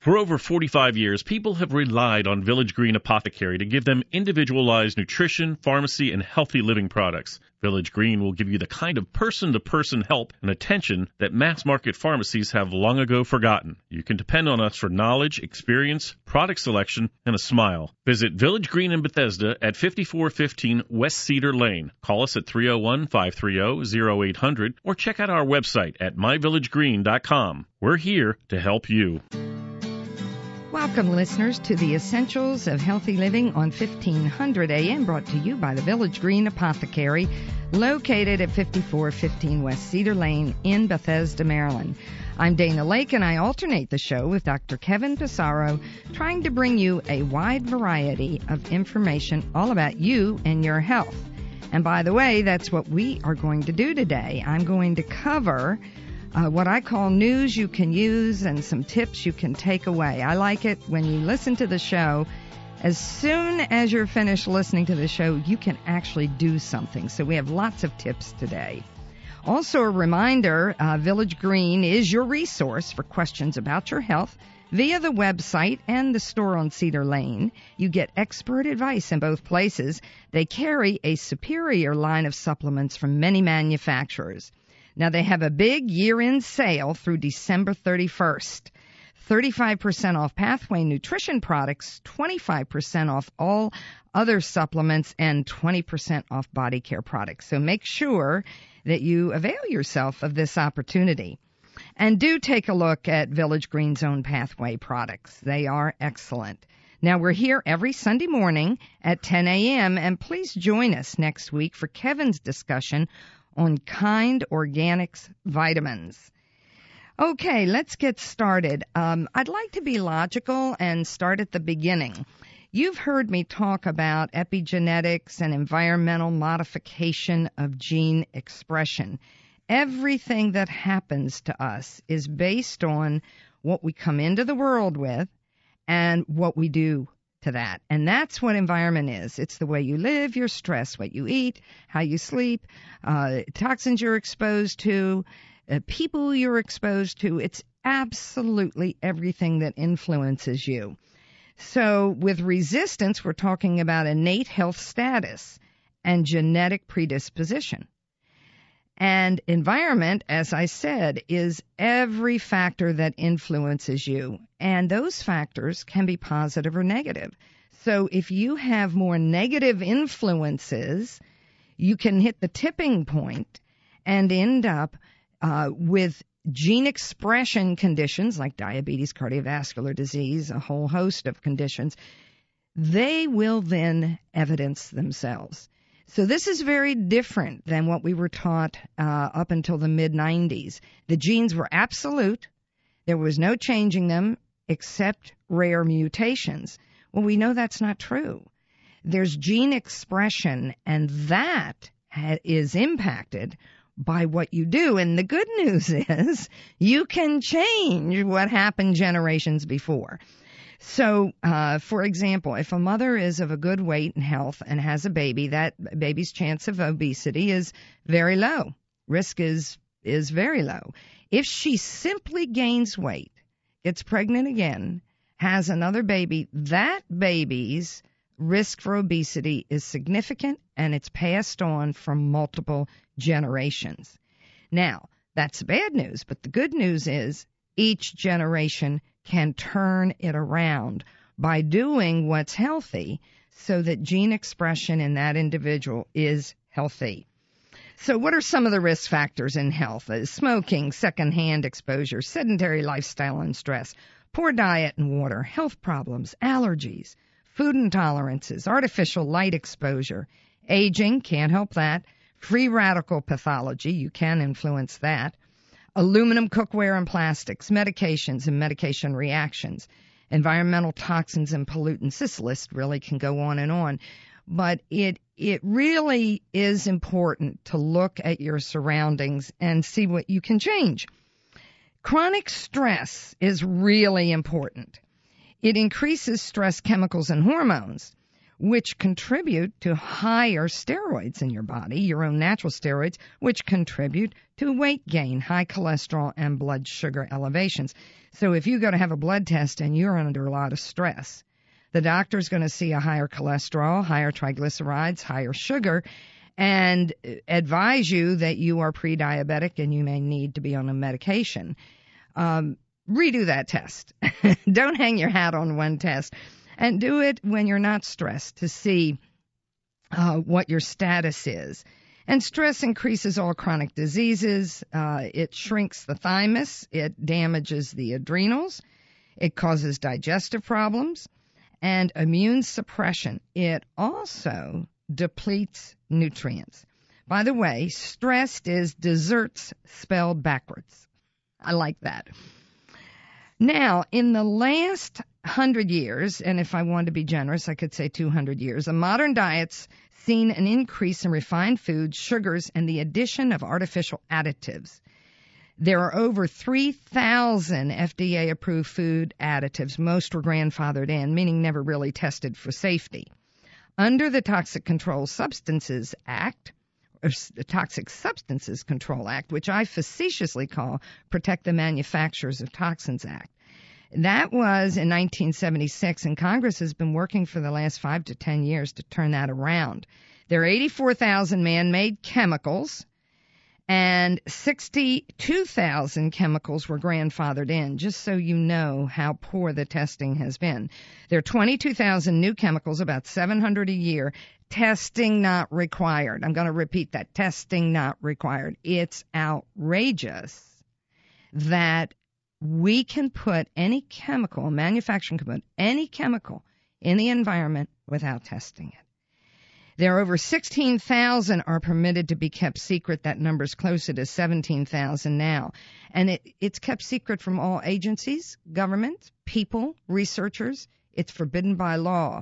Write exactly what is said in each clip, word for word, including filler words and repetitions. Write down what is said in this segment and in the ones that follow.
For over forty-five years, people have relied on Village Green Apothecary to give them individualized nutrition, pharmacy, and healthy living products. Village Green will give you the kind of person-to-person help and attention that mass-market pharmacies have long ago forgotten. You can depend on us for knowledge, experience, product selection, and a smile. Visit Village Green in Bethesda at fifty-four fifteen West Cedar Lane. Call us at three oh one, five three oh, oh eight hundred or check out our website at my village green dot com. We're here to help you. Welcome, listeners, to the Essentials of Healthy Living on fifteen hundred A M, brought to you by the Village Green Apothecary, located at fifty-four fifteen West Cedar Lane in Bethesda, Maryland. I'm Dana Lake, and I alternate the show with Doctor Kevin Pissarro, trying to bring you a wide variety of information all about you and your health. And by the way, that's what we are going to do today. I'm going to cover Uh, what I call news you can use and some tips you can take away. I like it when you listen to the show. As soon as you're finished listening to the show, you can actually do something. So we have lots of tips today. Also a reminder, uh, Village Green is your resource for questions about your health via the website and the store on Cedar Lane. You get expert advice in both places. They carry a superior line of supplements from many manufacturers. Now, they have a big year-end sale through December thirty-first. thirty-five percent off Pathway Nutrition products, twenty-five percent off all other supplements, and twenty percent off body care products. So make sure that you avail yourself of this opportunity. And do take a look at Village Green's own Pathway products. They are excellent. Now, we're here every Sunday morning at ten A M, and please join us next week for Kevin's discussion on Kind Organics vitamins. Okay, let's get started. Um, I'd like to be logical and start at the beginning. You've heard me talk about epigenetics and environmental modification of gene expression. Everything that happens to us is based on what we come into the world with and what we do to that. And that's what environment is. It's the way you live, your stress, what you eat, how you sleep, uh, toxins you're exposed to, uh, people you're exposed to. It's absolutely everything that influences you. So with resistance, we're talking about innate health status and genetic predisposition. And environment, as I said, is every factor that influences you. And those factors can be positive or negative. So if you have more negative influences, you can hit the tipping point and end up uh, with gene expression conditions like diabetes, cardiovascular disease, a whole host of conditions. They will then evidence themselves. So this is very different than what we were taught uh, up until the mid nineties. The genes were absolute. There was no changing them except rare mutations. Well, we know that's not true. There's gene expression, and that ha- is impacted by what you do. And the good news is you can change what happened generations before. So, uh, for example, if a mother is of a good weight and health and has a baby, that baby's chance of obesity is very low. Risk is, is very low. If she simply gains weight, gets pregnant again, has another baby, that baby's risk for obesity is significant, and it's passed on from multiple generations. Now, that's bad news, but the good news is each generation can turn it around by doing what's healthy so that gene expression in that individual is healthy. So what are some of the risk factors in health? Uh, smoking, secondhand exposure, sedentary lifestyle and stress, poor diet and water, health problems, allergies, food intolerances, artificial light exposure, aging, can't help that, free radical pathology, you can influence that, aluminum cookware and plastics, medications and medication reactions, environmental toxins and pollutants. This list really can go on and on. But it it really is important to look at your surroundings and see what you can change. Chronic stress is really important. It increases stress chemicals and hormones. which contribute to higher steroids in your body, your own natural steroids, which contribute to weight gain, high cholesterol, and blood sugar elevations. So if you go to have a blood test and you're under a lot of stress, the doctor's going to see a higher cholesterol, higher triglycerides, higher sugar, and advise you that you are pre-diabetic and you may need to be on a medication. Um, redo that test. Don't hang your hat on one test. And do it when you're not stressed to see uh, what your status is. And stress increases all chronic diseases. Uh, it shrinks the thymus. It damages the adrenals. It causes digestive problems and immune suppression. It also depletes nutrients. By the way, stressed is desserts spelled backwards. I like that. Now, in the last hundred years, and if I wanted to be generous, I could say two hundred years, a modern diet's seen an increase in refined foods, sugars, and the addition of artificial additives. There are over three thousand F D A-approved food additives. Most were grandfathered in, meaning never really tested for safety. Under the Toxic Control Substances Act, or the Toxic Substances Control Act, which I facetiously call Protect the Manufacturers of Toxins Act. That was in nineteen seventy-six, and Congress has been working for the last five to ten years to turn that around. There are eighty-four thousand man-made chemicals, and sixty-two thousand chemicals were grandfathered in, just so you know how poor the testing has been. There are twenty-two thousand new chemicals, about seven hundred a year. Testing not required. I'm going to repeat that. Testing not required. It's outrageous that we can put any chemical, manufacturing can put any chemical in the environment without testing it. There are over sixteen thousand are permitted to be kept secret. That number's closer to seventeen thousand now. And it, it's kept secret from all agencies, government, people, researchers. It's forbidden by law.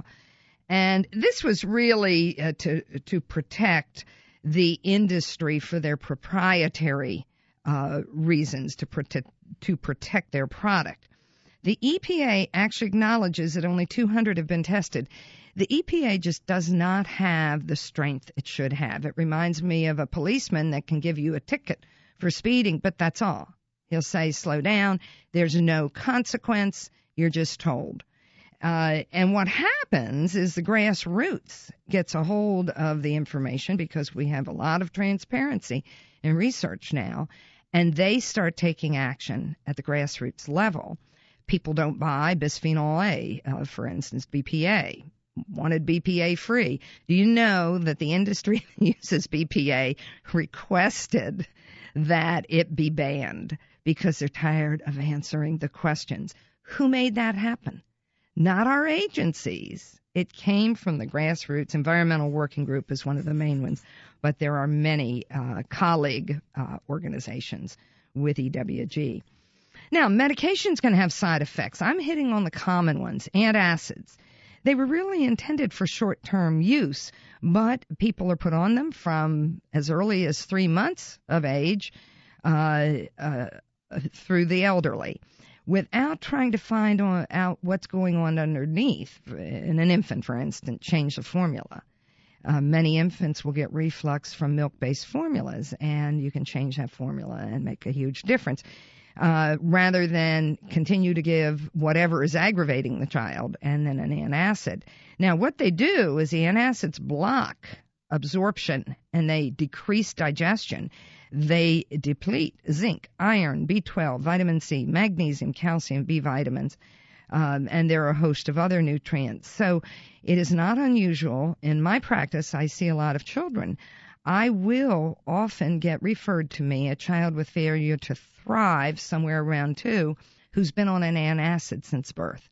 And this was really uh, to to protect the industry for their proprietary uh, reasons, to protect to protect their product. The E P A actually acknowledges that only two hundred have been tested. The E P A just does not have the strength it should have. It reminds me of a policeman that can give you a ticket for speeding, but that's all. He'll say, slow down. There's no consequence. You're just told. Uh, and what happens is the grassroots gets a hold of the information because we have a lot of transparency in research now, and they start taking action at the grassroots level. People don't buy bisphenol A, uh, for instance, B P A, wanted B P A free. Do you know that the industry that uses B P A requested that it be banned because they're tired of answering the questions? Who made that happen? Not our agencies. It came from the grassroots. Environmental Working Group is one of the main ones, but there are many uh, colleague uh, organizations with E W G. Now, medications can have side effects. I'm hitting on the common ones. Antacids. They were really intended for short-term use, but people are put on them from as early as three months of age uh, uh, through the elderly, without trying to find out what's going on underneath. In an infant, for instance, change the formula. Uh, many infants will get reflux from milk-based formulas, and you can change that formula and make a huge difference, uh, rather than continue to give whatever is aggravating the child and then an antacid. Now, what they do is the antacids block absorption, and they decrease digestion. They deplete zinc, iron, B twelve, vitamin C, magnesium, calcium, B vitamins, um, and there are a host of other nutrients. So it is not unusual. In my practice, I see a lot of children. I will often get referred to me, a child with failure to thrive, somewhere around two, who's been on an antacid since birth.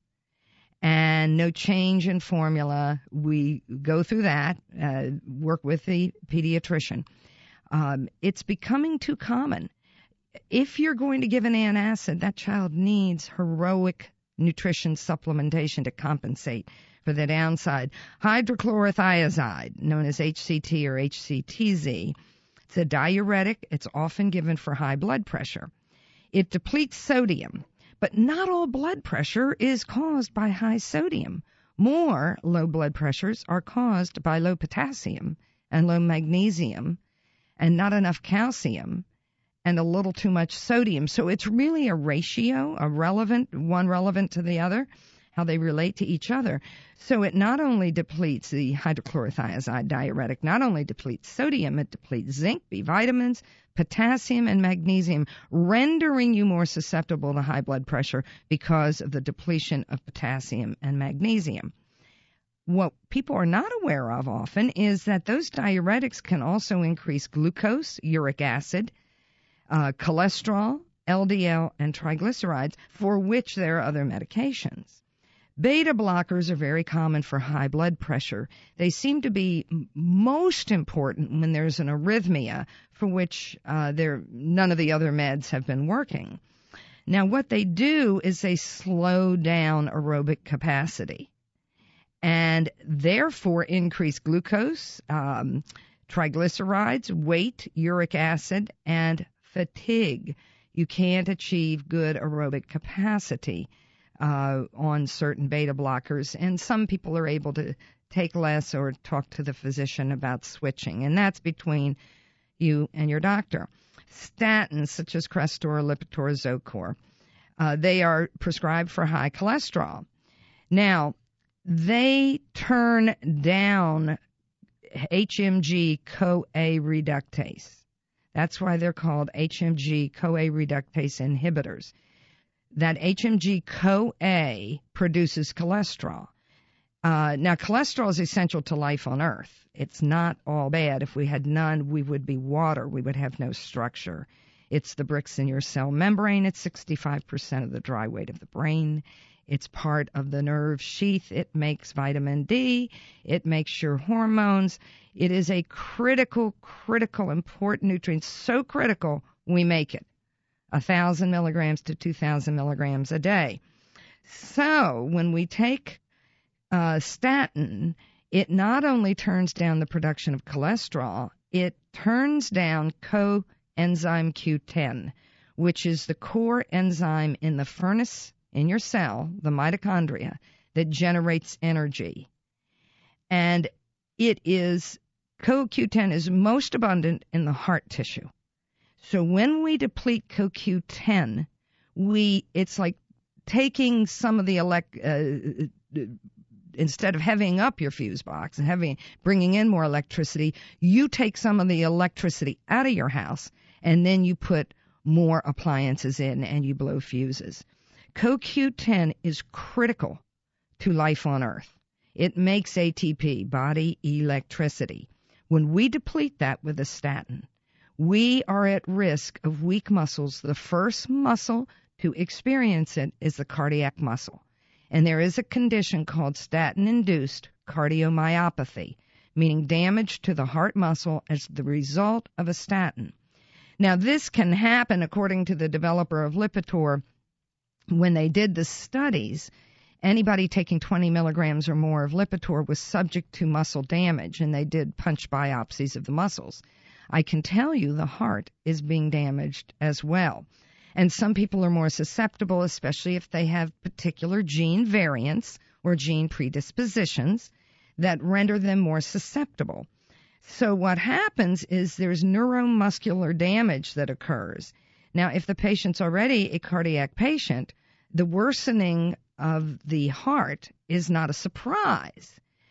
And no change in formula. We go through that, uh, work with the pediatrician. Um, it's becoming too common. If you're going to give an antacid, that child needs heroic nutrition supplementation to compensate for the downside. Hydrochlorothiazide, known as H C T or H C T Z, it's a diuretic. It's often given for high blood pressure. It depletes sodium, but not all blood pressure is caused by high sodium. More low blood pressures are caused by low potassium and low magnesium and not enough calcium and a little too much sodium. So it's really a ratio, a relevant, one relevant to the other, how they relate to each other. So it not only depletes the hydrochlorothiazide diuretic, not only depletes sodium, it depletes zinc, B vitamins, potassium, and magnesium, rendering you more susceptible to high blood pressure because of the depletion of potassium and magnesium. What people are not aware of often is that those diuretics can also increase glucose, uric acid, uh, cholesterol, L D L, and triglycerides, for which there are other medications. Beta blockers are very common for high blood pressure. They seem to be most important when there's an arrhythmia for which uh, there none of the other meds have been working. Now, what they do is they slow down aerobic capacity and therefore increase glucose, um, triglycerides, weight, uric acid, and fatigue. You can't achieve good aerobic capacity Uh, on certain beta blockers, and some people are able to take less or talk to the physician about switching, and that's between you and your doctor. Statins, such as Crestor, Lipitor, Zocor, uh, they are prescribed for high cholesterol. Now, they turn down H M G-CoA reductase. That's why they're called H M G-CoA reductase inhibitors. That H M G-CoA produces cholesterol. Uh, now, cholesterol is essential to life on Earth. It's not all bad. If we had none, we would be water. We would have no structure. It's the bricks in your cell membrane. It's sixty-five percent of the dry weight of the brain. It's part of the nerve sheath. It makes vitamin D. It makes your hormones. It is a critical, critical, important nutrient. So critical, we make it one thousand milligrams to two thousand milligrams a day. So when we take uh, statin, it not only turns down the production of cholesterol, it turns down coenzyme Q ten, which is the core enzyme in the furnace in your cell, the mitochondria, that generates energy. And it is, co Q ten is most abundant in the heart tissue. So when we deplete co Q ten, we it's like taking some of the elect uh, instead of heavying up your fuse box and having bringing in more electricity, you take some of the electricity out of your house and then you put more appliances in and you blow fuses. co Q ten is critical to life on Earth. It makes A T P, body electricity. When we deplete that with a statin, we are at risk of weak muscles. The first muscle to experience it is the cardiac muscle. And there is a condition called statin-induced cardiomyopathy, meaning damage to the heart muscle as the result of a statin. Now, this can happen, according to the developer of Lipitor, when they did the studies. Anybody taking twenty milligrams or more of Lipitor was subject to muscle damage, and they did punch biopsies of the muscles. I can tell you the heart is being damaged as well. And some people are more susceptible, especially if they have particular gene variants or gene predispositions that render them more susceptible. So what happens is there's neuromuscular damage that occurs. Now, if the patient's already a cardiac patient, the worsening of the heart is not a surprise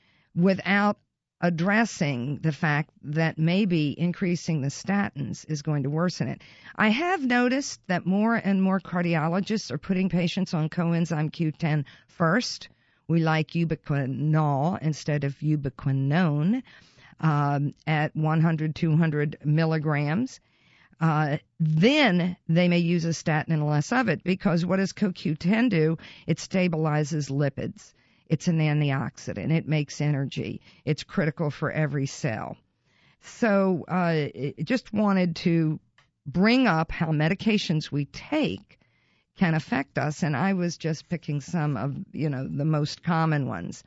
without addressing the fact that maybe increasing the statins is going to worsen it. I have noticed that more and more cardiologists are putting patients on coenzyme Q ten first. We like ubiquinol instead of ubiquinone um, at one hundred, two hundred milligrams. Uh, then they may use a statin and less of it, because what does co Q ten do? It stabilizes lipids. It's an antioxidant. It makes energy. It's critical for every cell. So uh, just wanted to bring up how medications we take can affect us, and I was just picking some of, you know, the most common ones.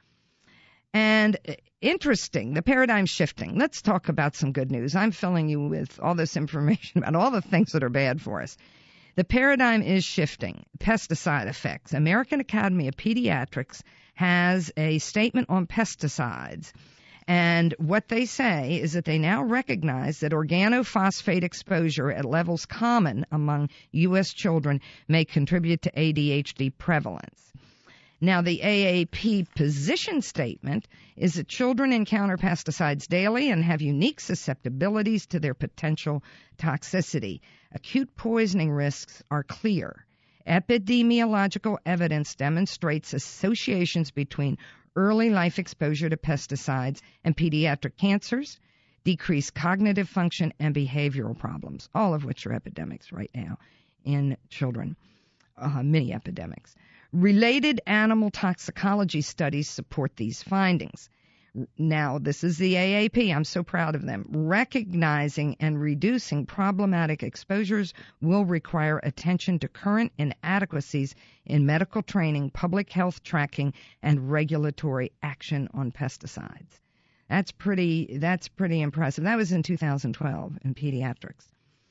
And interesting, the paradigm shifting. Let's talk about some good news. I'm filling you with all this information about all the things that are bad for us. The paradigm is shifting. Pesticide effects. American Academy of Pediatrics has a statement on pesticides. And what they say is that they now recognize that organophosphate exposure at levels common among U S children may contribute to A D H D prevalence. Now, the A A P position statement is that children encounter pesticides daily and have unique susceptibilities to their potential toxicity. Acute poisoning risks are clear. Epidemiological evidence demonstrates associations between early life exposure to pesticides and pediatric cancers, decreased cognitive function, and behavioral problems, all of which are epidemics right now in children, uh, many epidemics. Related animal toxicology studies support these findings. Now, this is the A A P. I'm so proud of them. Recognizing and reducing problematic exposures will require attention to current inadequacies in medical training, public health tracking, and regulatory action on pesticides. That's pretty, that's pretty impressive. That was in two thousand twelve in pediatrics.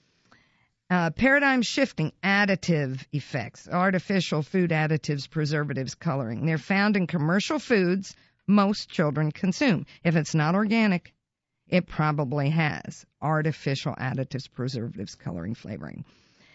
Uh, paradigm shifting, additive effects, artificial food additives, preservatives, coloring. They're found in commercial foods most children consume. If it's not organic, it probably has artificial additives, preservatives, coloring, flavoring.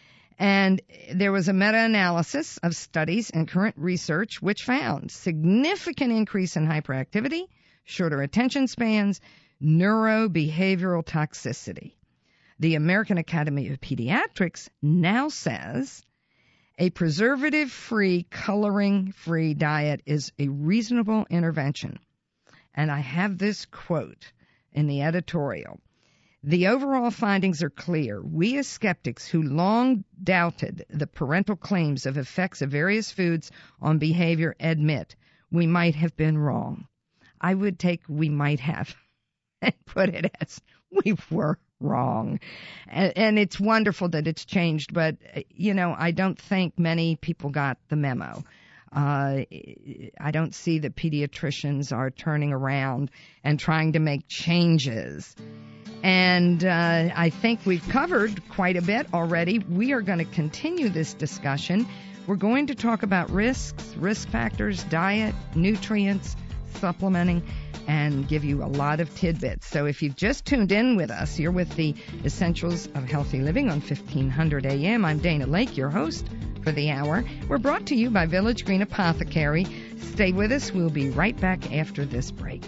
And there was a meta-analysis of studies and current research which found significant increase in hyperactivity, shorter attention spans, neurobehavioral toxicity. The American Academy of Pediatrics now says a preservative-free, coloring-free diet is a reasonable intervention. And I have this quote in the editorial. The overall findings are clear. We as skeptics who long doubted the parental claims of effects of various foods on behavior admit we might have been wrong. I would take we might have and put it as we were wrong. And, and it's wonderful that it's changed, but, you know, I don't think many people got the memo. Uh, I don't see that pediatricians are turning around and trying to make changes. And uh, I think we've covered quite a bit already. We are going to continue this discussion. We're going to talk about risks, risk factors, diet, nutrients, supplementing, and give you a lot of tidbits. So if you've just tuned in with us, you're with the Essentials of Healthy Living on fifteen hundred A M. I'm Dana Lake, your host for the hour. We're brought to you by Village Green Apothecary. Stay with us. We'll be right back after this break.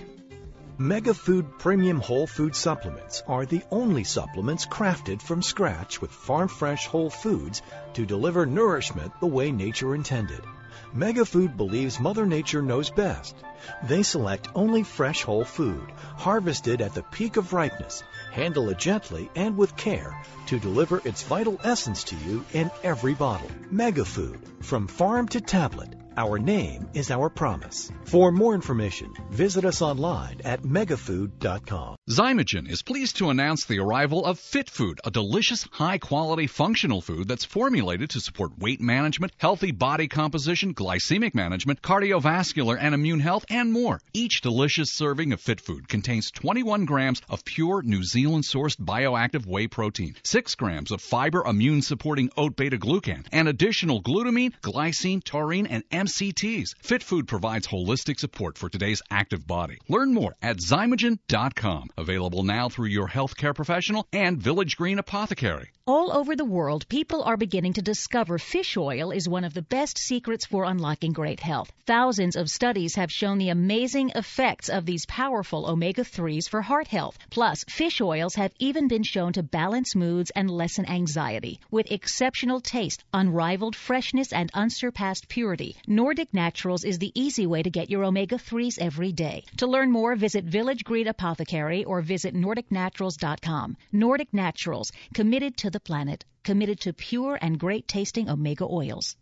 Mega Food Premium Whole Food Supplements are the only supplements crafted from scratch with farm-fresh whole foods to deliver nourishment the way nature intended. Mega Food believes Mother Nature knows best. They select only fresh whole food, harvested at the peak of ripeness, handle it gently and with care to deliver its vital essence to you in every bottle. Mega Food, from farm to tablet. Our name is our promise. For more information, visit us online at megafood dot com. Zymogen is pleased to announce the arrival of Fit Food, a delicious, high-quality functional food that's formulated to support weight management, healthy body composition, glycemic management, cardiovascular and immune health, and more. Each delicious serving of Fit Food contains twenty-one grams of pure New Zealand-sourced bioactive whey protein, six grams of fiber immune-supporting oat beta-glucan, and additional glutamine, glycine, taurine, and M C Ts. Fit Food provides holistic support for today's active body. Learn more at zymogen dot com. Available now through your healthcare professional and Village Green Apothecary. All over the world, people are beginning to discover fish oil is one of the best secrets for unlocking great health. Thousands of studies have shown the amazing effects of these powerful omega threes for heart health. Plus, fish oils have even been shown to balance moods and lessen anxiety. With exceptional taste, unrivaled freshness, and unsurpassed purity, Nordic Naturals is the easy way to get your omega threes every day. To learn more, visit Village Green Apothecary or visit nordic naturals dot com. Nordic Naturals, committed to the planet, committed to pure and great tasting omega oils.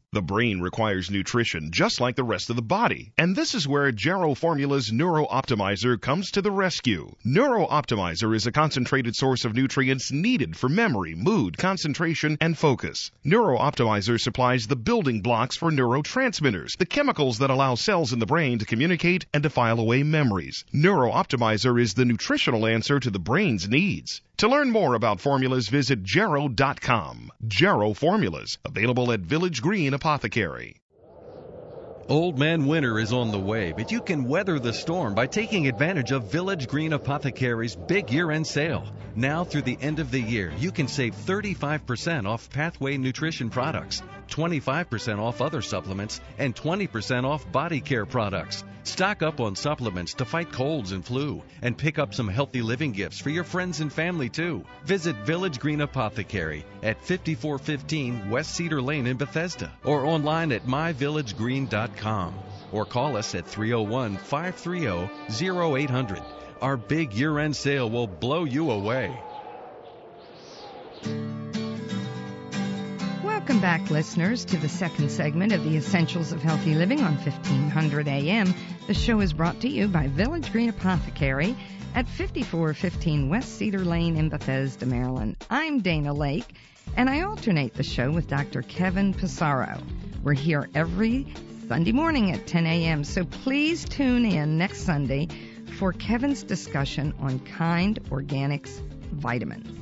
The brain requires nutrition just like the rest of the body, and this is where Gero Formula's Neuro Optimizer comes to the rescue. Neuro Optimizer is a concentrated source of nutrients needed for memory, mood, concentration, and focus. Neuro Optimizer supplies the building blocks for neurotransmitters, the chemicals that allow cells in the brain to communicate and to file away memories. Neuro Optimizer is the nutritional answer to the brain's needs. To learn more about formulas, visit Gero dot com. Gero Formulas, available at Village Green Apothecary. Old Man Winter is on the way, but you can weather the storm by taking advantage of Village Green Apothecary's big year-end sale. Now through the end of the year, you can save thirty-five percent off Pathway Nutrition products, twenty-five percent off other supplements, and twenty percent off body care products. Stock up on supplements to fight colds and flu, and pick up some healthy living gifts for your friends and family too. Visit Village Green Apothecary at fifty-four fifteen West Cedar Lane in Bethesda, or online at my village green dot com, or call us at three oh one, five three oh, oh eight hundred. Our big year-end sale will blow you away. Welcome back, listeners, to the second segment of the Essentials of Healthy Living on fifteen hundred A M. The show is brought to you by Village Green Apothecary at fifty-four fifteen West Cedar Lane in Bethesda, Maryland. I'm Dana Lake, and I alternate the show with Doctor Kevin Pissarro. We're here every Sunday morning at ten A M, so please tune in next Sunday for Kevin's discussion on Kind Organics vitamins.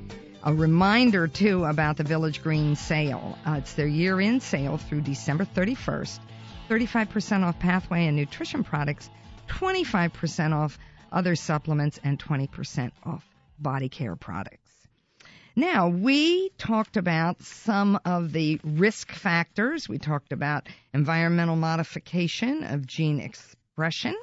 A reminder, too, about the Village Green sale. Uh, it's their year-end sale through December thirty-first. thirty-five percent off Pathway and nutrition products, twenty-five percent off other supplements, and twenty percent off body care products. Now, we talked about some of the risk factors. We talked about environmental modification of gene expression.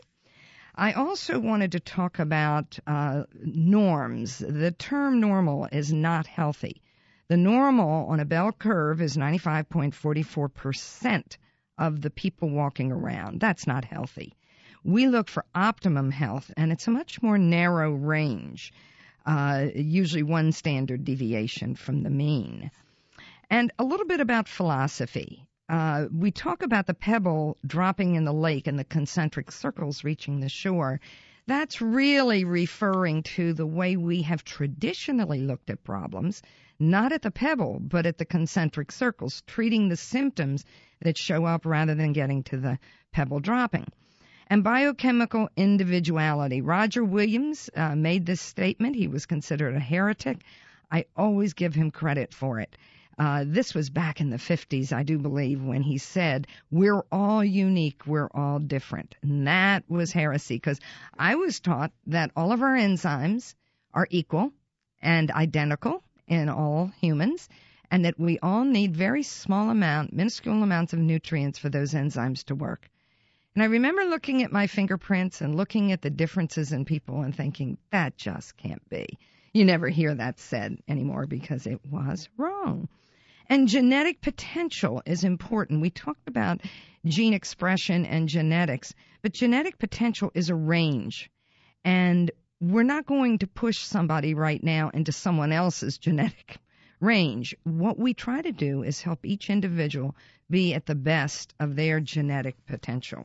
I also wanted to talk about uh, norms. The term normal is not healthy. The normal on a bell curve is ninety-five point four four percent of the people walking around. That's not healthy. We look for optimum health, and it's a much more narrow range, uh, usually one standard deviation from the mean. And a little bit about philosophy. Uh, we talk about the pebble dropping in the lake and the concentric circles reaching the shore. That's really referring to the way we have traditionally looked at problems, not at the pebble, but at the concentric circles, treating the symptoms that show up rather than getting to the pebble dropping. And biochemical individuality. Roger Williams uh, made this statement. He was considered a heretic. I always give him credit for it. Uh, this was back in the fifties, I do believe, when he said, we're all unique, we're all different. And that was heresy, because I was taught that all of our enzymes are equal and identical in all humans, and that we all need very small amount, minuscule amounts of nutrients for those enzymes to work. And I remember looking at my fingerprints and looking at the differences in people and thinking, that just can't be. You never hear that said anymore because it was wrong. And genetic potential is important. We talked about gene expression and genetics, but genetic potential is a range. And we're not going to push somebody right now into someone else's genetic range. What we try to do is help each individual be at the best of their genetic potential.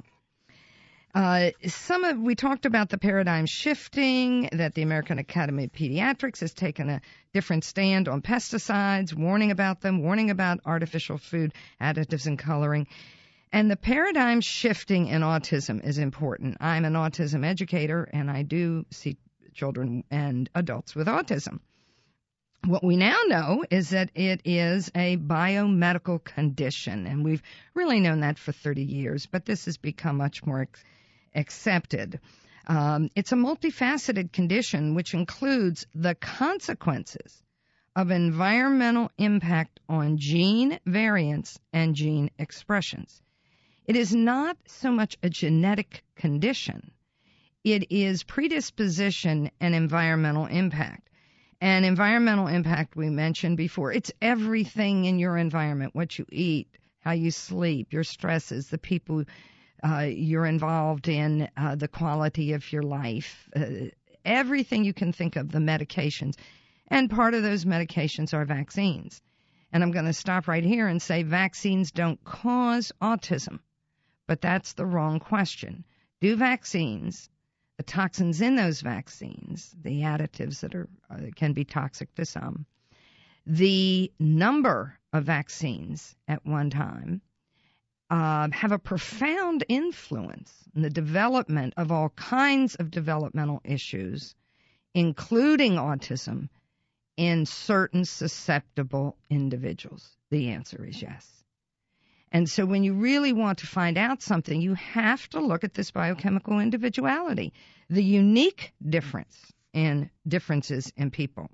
Uh, some of, we talked about the paradigm shifting, that the American Academy of Pediatrics has taken a different stand on pesticides, warning about them, warning about artificial food additives and coloring. And the paradigm shifting in autism is important. I'm an autism educator, and I do see children and adults with autism. What we now know is that it is a biomedical condition, and we've really known that for thirty years, but this has become much more ex- accepted. Um, it's a multifaceted condition which includes the consequences of environmental impact on gene variants and gene expressions. It is not so much a genetic condition. It is predisposition and environmental impact. And environmental impact we mentioned before. It's everything in your environment, what you eat, how you sleep, your stresses, the people uh, you're involved in, uh, the quality of your life, uh, everything you can think of, the medications. And part of those medications are vaccines. And I'm going to stop right here and say vaccines don't cause autism. But that's the wrong question. Do vaccines, the toxins in those vaccines, the additives that are uh, can be toxic to some, the number of vaccines at one time, uh, have a profound influence in the development of all kinds of developmental issues, including autism, in certain susceptible individuals? The answer is yes. And so when you really want to find out something, you have to look at this biochemical individuality, the unique difference in differences in people.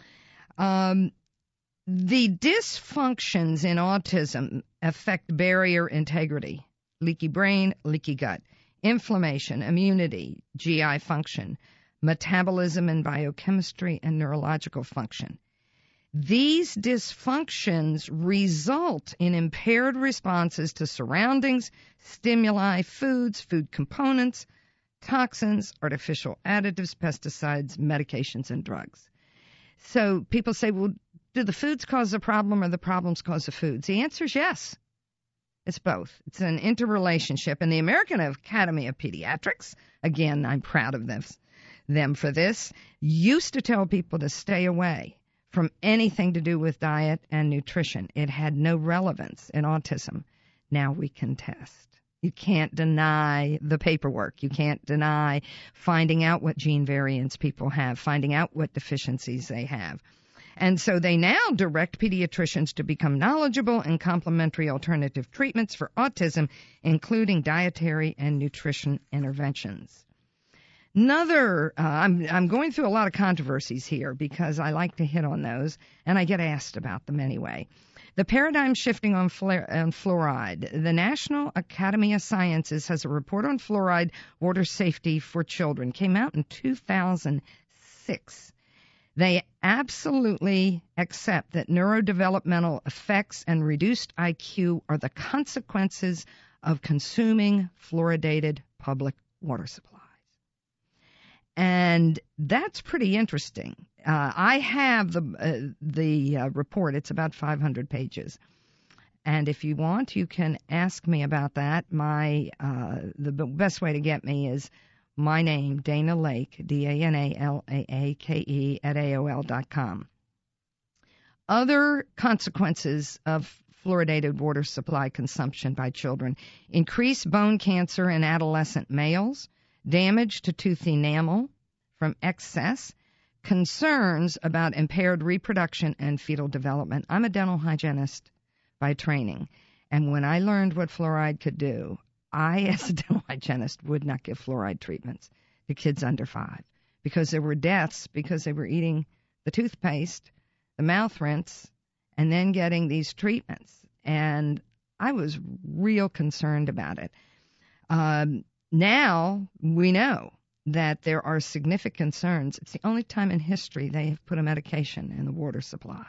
Um, the dysfunctions in autism affect barrier integrity, leaky brain, leaky gut, inflammation, immunity, G I function, metabolism and biochemistry, and neurological function. These dysfunctions result in impaired responses to surroundings, stimuli, foods, food components, toxins, artificial additives, pesticides, medications, and drugs. So people say, well, do the foods cause the problem or the problems cause the foods? The answer is yes. It's both. It's an interrelationship. And the American Academy of Pediatrics, again, I'm proud of them, them for this, used to tell people to stay away from anything to do with diet and nutrition. It had no relevance in autism. Now we can test. You can't deny the paperwork. You can't deny finding out what gene variants people have, finding out what deficiencies they have. And so they now direct pediatricians to become knowledgeable in complementary alternative treatments for autism, including dietary and nutrition interventions. Another, uh, I'm, I'm going through a lot of controversies here because I like to hit on those, and I get asked about them anyway. The paradigm shifting on, fluor- on fluoride. The National Academy of Sciences has a report on fluoride water safety for children. Came out in two thousand six. They absolutely accept that neurodevelopmental effects and reduced I Q are the consequences of consuming fluoridated public water supplies. And that's pretty interesting. Uh, I have the uh, the uh, report. It's about five hundred pages. And if you want, you can ask me about that. My uh, the best way to get me is my name, Dana Lake, D A N A L A A K E, at A O L dot com. Other consequences of fluoridated water supply consumption by children: increased bone cancer in adolescent males, damage to tooth enamel from excess, concerns about impaired reproduction and fetal development. I'm a dental hygienist by training, and when I learned what fluoride could do, I, as a dental hygienist, would not give fluoride treatments to kids under five because there were deaths because they were eating the toothpaste, the mouth rinse, and then getting these treatments. And I was real concerned about it. Um, now we know that there are significant concerns. It's the only time in history they have put a medication in the water supply.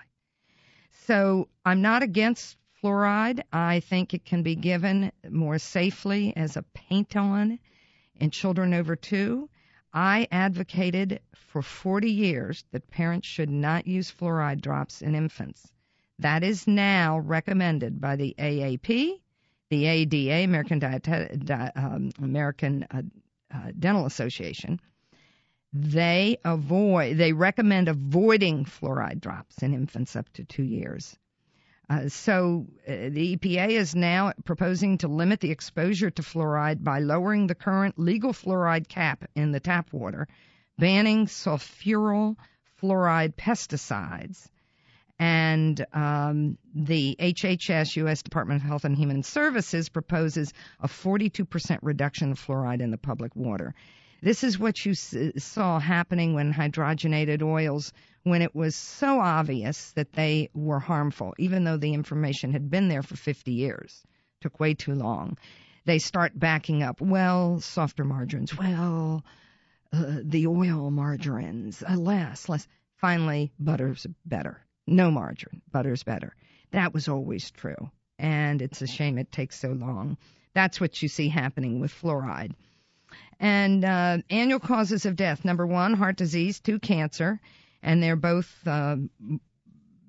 So I'm not against fluoride. I think it can be given more safely as a paint-on in children over two. I advocated for forty years that parents should not use fluoride drops in infants. That is now recommended by the A A P, the A D A, American Diet, Di, um, American uh, uh, Dental Association. They avoid. They recommend avoiding fluoride drops in infants up to two years. Uh, so uh, the E P A is now proposing to limit the exposure to fluoride by lowering the current legal fluoride cap in the tap water, banning sulfuryl fluoride pesticides. And um, the H H S, U S Department of Health and Human Services, proposes a forty-two percent reduction of fluoride in the public water. This is what you s- saw happening when hydrogenated oils, when it was so obvious that they were harmful, even though the information had been there for fifty years. Took way too long. They start backing up. Well, softer margarines. Well, uh, the oil margarines. Uh, less, less. Finally, butter's better. No margarine. Butter's better. That was always true. And it's a shame it takes so long. That's what you see happening with fluoride. And uh, annual causes of death. Number one, heart disease. Two, cancer. And they're both uh,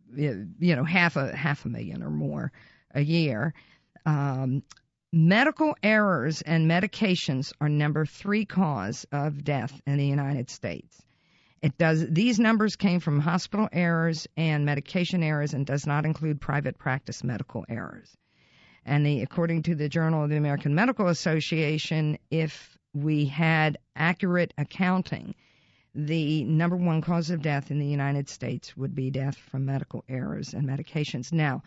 you know, half a half a million or more a year. Um, medical errors and medications are number three cause of death in the United States. It does. These numbers came from hospital errors and medication errors, and does not include private practice medical errors. And the, according to the Journal of the American Medical Association, if we had accurate accounting, the number one cause of death in the United States would be death from medical errors and medications. Now,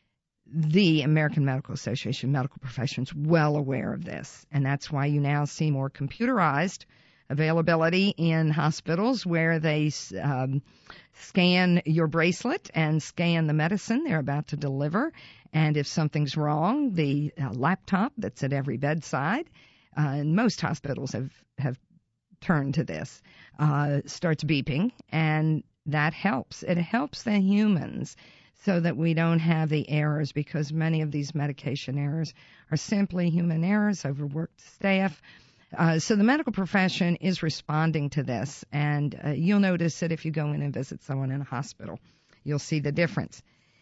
the American Medical Association, medical professions, well aware of this, and that's why you now see more computerized availability in hospitals where they um, scan your bracelet and scan the medicine they're about to deliver. And if something's wrong, the uh, laptop that's at every bedside, uh, and most hospitals have, have turned to this, uh, starts beeping, and that helps. It helps the humans so that we don't have the errors, because many of these medication errors are simply human errors, overworked staff. Uh, so the medical profession is responding to this, and uh, you'll notice that if you go in and visit someone in a hospital, you'll see the difference.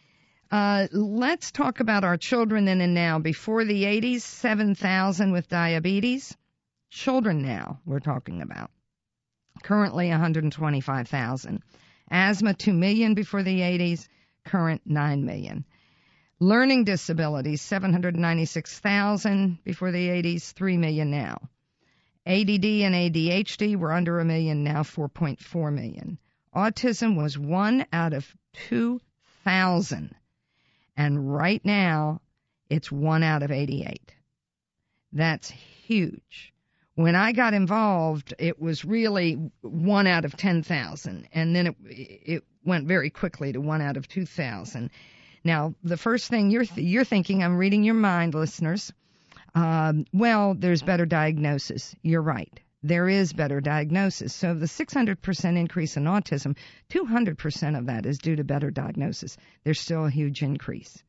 Uh, let's talk about our children then and now. Before the eighties, seven thousand with diabetes. Children now we're talking about. Currently one hundred twenty-five thousand. Asthma, two million before the eighties. Current, nine million. Learning disabilities, seven hundred ninety-six thousand before the eighties, three million now. A D D and A D H D were under a million, now four point four million. Autism was one out of two thousand, and right now it's one out of eighty-eight. That's huge. When I got involved, it was really one out of ten thousand, and then it it went very quickly to one out of two thousand. Now, the first thing you're th- you're thinking, I'm reading your mind, listeners. Um, well, there's better diagnosis. You're right. There is better diagnosis. So the six hundred percent increase in autism, two hundred percent of that is due to better diagnosis. There's still a huge increase.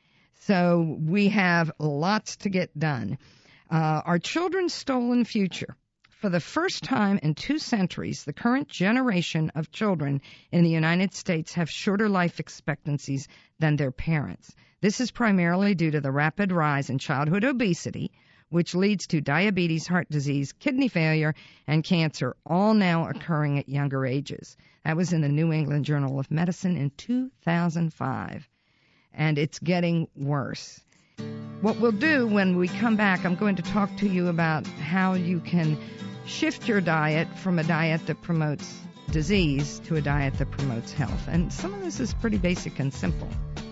So we have lots to get done. Uh, our children's stolen future. For the first time in two centuries, the current generation of children in the United States have shorter life expectancies than their parents. This is primarily due to the rapid rise in childhood obesity, which leads to diabetes, heart disease, kidney failure, and cancer, all now occurring at younger ages. That was in the New England Journal of Medicine in two thousand five, and it's getting worse. What we'll do when we come back, I'm going to talk to you about how you can shift your diet from a diet that promotes disease to a diet that promotes health. And some of this is pretty basic and simple.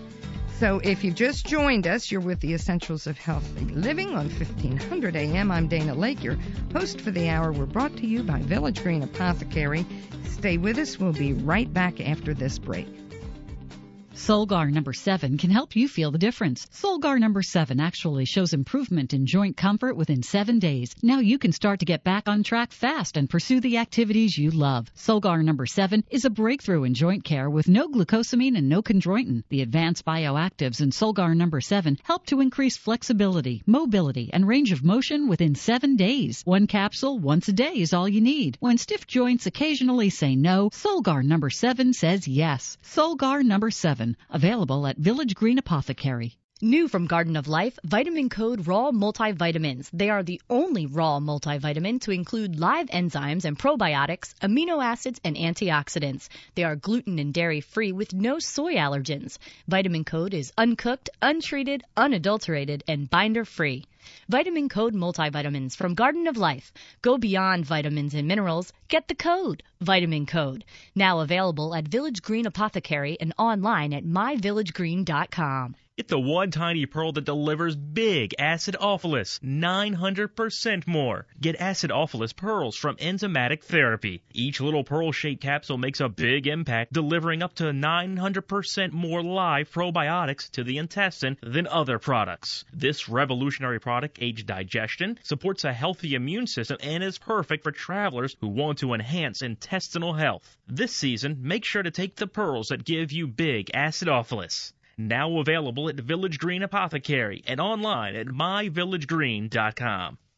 So if you just joined us, you're with the Essentials of Healthy Living on fifteen hundred A M. I'm Dana Lake, your host for the hour. We're brought to you by Village Green Apothecary. Stay with us. We'll be right back after this break. Solgar number seven can help you feel the difference. Solgar number seven actually shows improvement in joint comfort within seven days. Now you can start to get back on track fast and pursue the activities you love. Solgar number seven is a breakthrough in joint care with no glucosamine and no chondroitin. The advanced bioactives in Solgar number seven help to increase flexibility, mobility, and range of motion within seven days. One capsule once a day is all you need. When stiff joints occasionally say no, Solgar number seven says yes. Solgar number seven. Available at Village Green Apothecary. New from Garden of Life, Vitamin Code Raw Multivitamins. They are the only raw multivitamin to include live enzymes and probiotics, amino acids, and antioxidants. They are gluten and dairy-free with no soy allergens. Vitamin Code is uncooked, untreated, unadulterated, and binder-free. Vitamin Code Multivitamins from Garden of Life. Go beyond vitamins and minerals. Get the code, Vitamin Code. Now available at Village Green Apothecary and online at my village green dot com. It's the one tiny pearl that delivers big acidophilus, nine hundred percent more. Get acidophilus pearls from Enzymatic Therapy. Each little pearl-shaped capsule makes a big impact, delivering up to nine hundred percent more live probiotics to the intestine than other products. This revolutionary product aids digestion, supports a healthy immune system, and is perfect for travelers who want to enhance intestinal health. This season, make sure to take the pearls that give you big acidophilus. Now available at Village Green Apothecary and online at my village green dot com.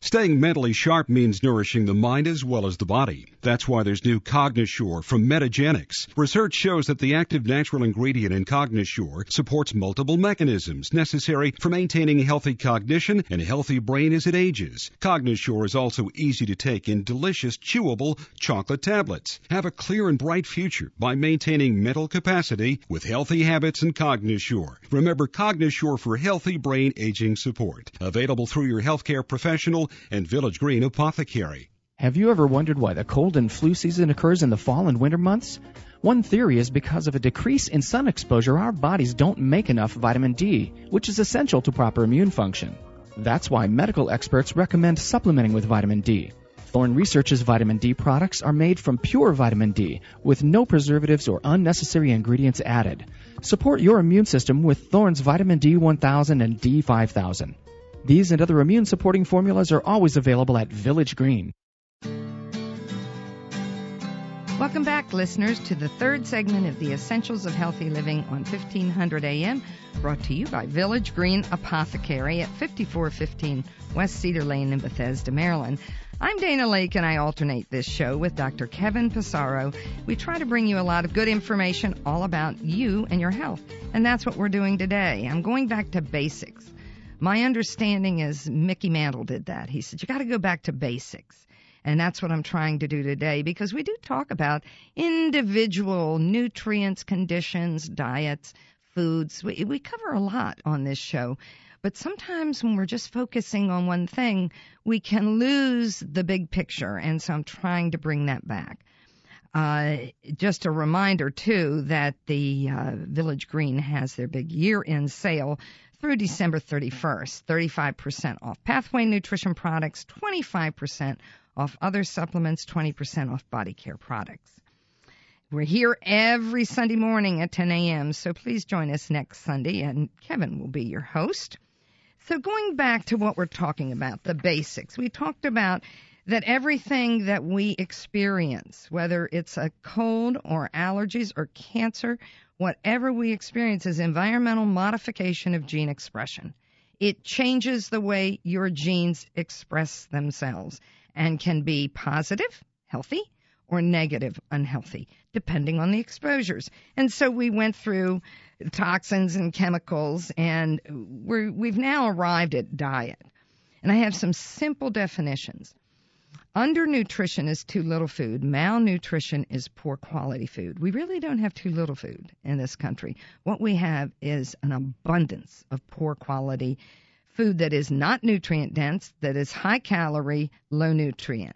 Staying mentally sharp means nourishing the mind as well as the body. That's why there's new Cognosure from Metagenics. Research shows that the active natural ingredient in Cognosure supports multiple mechanisms necessary for maintaining healthy cognition and a healthy brain as it ages. Cognosure is also easy to take in delicious, chewable chocolate tablets. Have a clear and bright future by maintaining mental capacity with healthy habits and Cognosure. Remember Cognosure for healthy brain aging support. Available through your healthcare professional and Village Green Apothecary. Have you ever wondered why the cold and flu season occurs in the fall and winter months? One theory is because of a decrease in sun exposure, our bodies don't make enough vitamin D, which is essential to proper immune function. That's why medical experts recommend supplementing with vitamin D. Thorne Research's vitamin D products are made from pure vitamin D with no preservatives or unnecessary ingredients added. Support your immune system with Thorne's vitamin D one thousand and D five thousand. These and other immune-supporting formulas are always available at Village Green. Welcome back, listeners, to the third segment of the Essentials of Healthy Living on fifteen hundred A M, brought to you by Village Green Apothecary at fifty-four fifteen West Cedar Lane in Bethesda, Maryland. I'm Dana Lake, and I alternate this show with Doctor Kevin Passaro. We try to bring you a lot of good information all about you and your health, and that's what we're doing today. I'm going back to basics. My understanding is Mickey Mantle did that. He said, you got to go back to basics. And that's what I'm trying to do today, because we do talk about individual nutrients, conditions, diets, foods. We, we cover a lot on this show. But sometimes when we're just focusing on one thing, we can lose the big picture. And so I'm trying to bring that back. Uh, just a reminder, too, that the uh, Village Green has their big year-end sale through December thirty-first. thirty-five percent off Pathway Nutrition products, twenty-five percent off other supplements, twenty percent off body care products. We're here every Sunday morning at ten A M, so please join us next Sunday, and Kevin will be your host. So going back to what we're talking about, the basics, we talked about that everything that we experience, whether it's a cold or allergies or cancer, whatever we experience is environmental modification of gene expression. It changes the way your genes express themselves and can be positive, healthy, or negative, unhealthy, depending on the exposures. And so we went through toxins and chemicals, and we're, we've now arrived at diet. And I have some simple definitions. Undernutrition is too little food. Malnutrition is poor quality food. We really don't have too little food in this country. What we have is an abundance of poor quality food that is not nutrient dense, that is high calorie, low nutrient.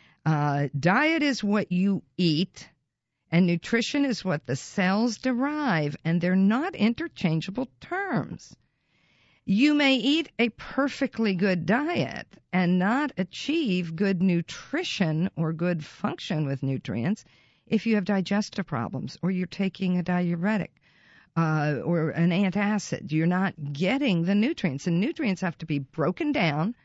Uh, diet is what you eat, and nutrition is what the cells derive, and they're not interchangeable terms. You may eat a perfectly good diet and not achieve good nutrition or good function with nutrients if you have digestive problems or you're taking a diuretic uh, or an antacid. You're not getting the nutrients. And nutrients have to be broken down,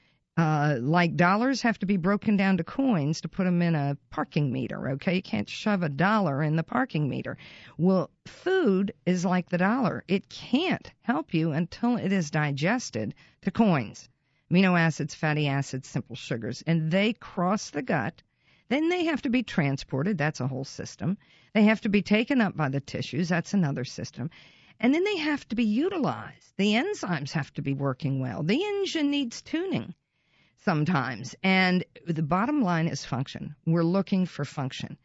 uh, like dollars have to be broken down to coins to put them in a parking meter, okay? You can't shove a dollar in the parking meter. Well, food is like the dollar. It can't help you until it is digested to coins, amino acids, fatty acids, simple sugars, and they cross the gut. Then they have to be transported. That's a whole system. They have to be taken up by the tissues. That's another system. And then they have to be utilized. The enzymes have to be working well. The engine needs tuning sometimes. And the bottom line is function. We're looking for function.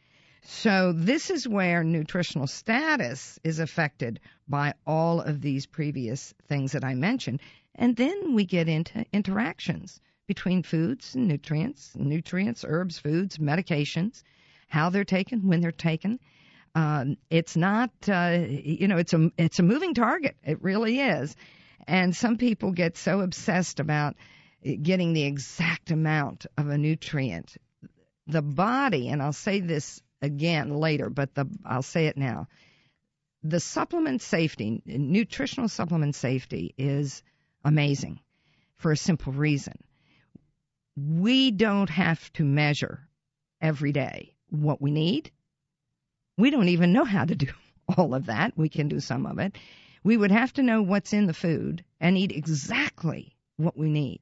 So this is where nutritional status is affected by all of these previous things that I mentioned. And then we get into interactions between foods and nutrients, nutrients, herbs, foods, medications, how they're taken, when they're taken. Um, it's not, uh, you know, it's a, it's a moving target. It really is. And some people get so obsessed about getting the exact amount of a nutrient. The body, and I'll say this again later, but the, I'll say it now. The supplement safety, nutritional supplement safety is amazing for a simple reason. We don't have to measure every day what we need. We don't even know how to do all of that. We can do some of it. We would have to know what's in the food and eat exactly what we need.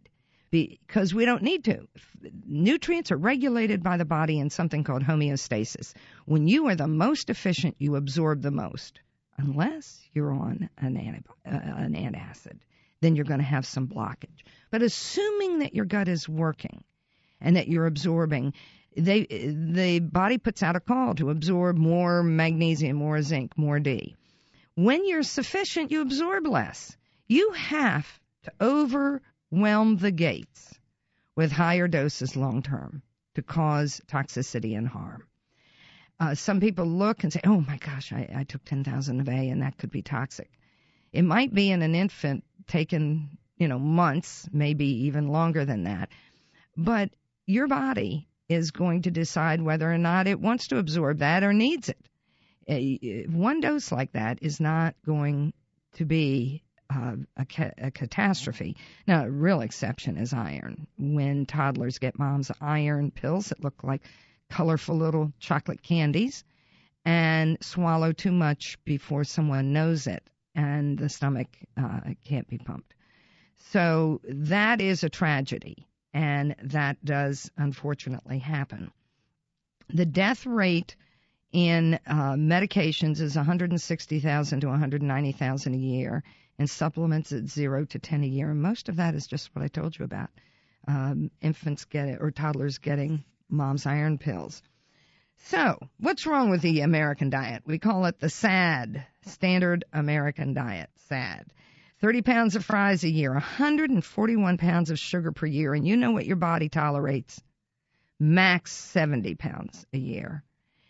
because we don't need to. Nutrients are regulated by the body in something called homeostasis. When you are the most efficient, you absorb the most, unless you're on an, antibi- uh, an antacid. Then you're going to have some blockage. But assuming that your gut is working and that you're absorbing, they, the body puts out a call to absorb more magnesium, more zinc, more D. When you're sufficient, you absorb less. You have to overwhelm the gates with higher doses long term to cause toxicity and harm. Uh, some people look and say, oh my gosh, I, I took ten thousand of A and that could be toxic. It might be in an infant taken, you know, months, maybe even longer than that. But your body is going to decide whether or not it wants to absorb that or needs it. A, one dose like that is not going to be uh, a, ca- a catastrophe. Now, a real exception is iron. When toddlers get mom's iron pills that look like colorful little chocolate candies and swallow too much before someone knows it, and the stomach uh, can't be pumped. So that is a tragedy, and that does unfortunately happen. The death rate in uh, medications is one hundred sixty thousand to one hundred ninety thousand a year, and supplements at zero to ten a year. And most of that is just what I told you about. Um, infants get it, or toddlers getting mom's iron pills. So, what's wrong with the American diet? We call it the S A D, Standard American Diet, S A D. thirty pounds of fries a year, one hundred forty-one pounds of sugar per year, and you know what your body tolerates? Max seventy pounds a year.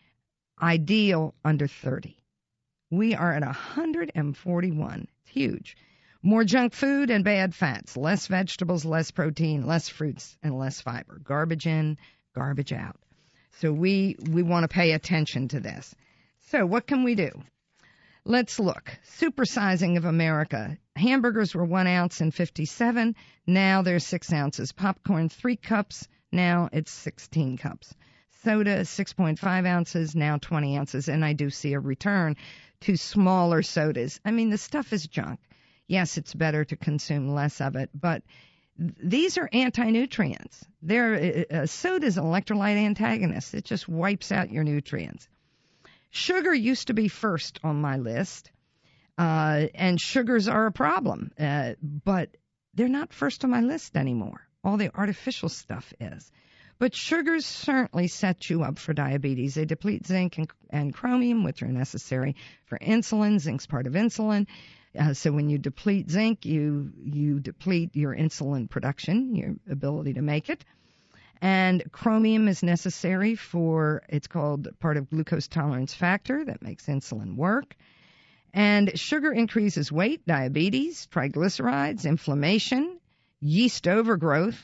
Ideal under thirty. We are at one hundred forty-one. It's huge. More junk food and bad fats, less vegetables, less protein, less fruits, and less fiber. Garbage in, garbage out. So we, we want to pay attention to this. So what can we do? Let's look. Supersizing of America. Hamburgers were one ounce in fifty-seven. Now they're six ounces. Popcorn, three cups. Now it's sixteen cups. Soda, six point five ounces. Now twenty ounces. And I do see a return to smaller sodas. I mean, the stuff is junk. Yes, it's better to consume less of it, but these are anti-nutrients. They're, uh, soda's an electrolyte antagonist. It just wipes out your nutrients. Sugar used to be first on my list, uh, and sugars are a problem, uh, but they're not first on my list anymore. All the artificial stuff is. But sugars certainly set you up for diabetes. They deplete zinc and, and chromium, which are necessary for insulin. Zinc's part of insulin. Uh, so when you deplete zinc, you you deplete your insulin production, your ability to make it. And chromium is necessary for, it's called part of glucose tolerance factor that makes insulin work. And sugar increases weight, diabetes, triglycerides, inflammation, yeast overgrowth.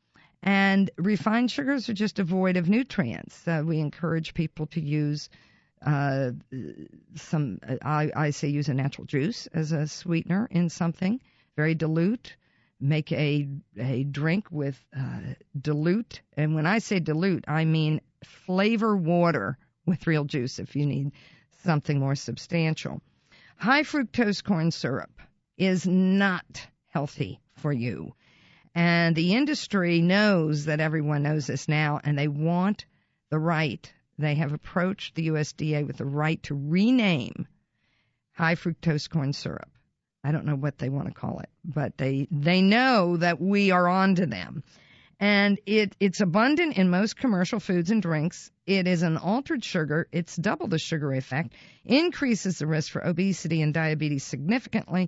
And refined sugars are just devoid of nutrients. Uh, we encourage people to use Uh, some, I, I say use a natural juice as a sweetener in something, very dilute. Make a a drink with uh, dilute, and when I say dilute, I mean flavor water with real juice if you need something more substantial. High fructose corn syrup is not healthy for you, and the industry knows that everyone knows this now, and they want the right. They have approached the U S D A with the right to rename high fructose corn syrup. I don't know what they want to call it, but they they know that we are on to them. And it it's abundant in most commercial foods and drinks. It is an altered sugar. It's double the sugar effect, increases the risk for obesity and diabetes significantly,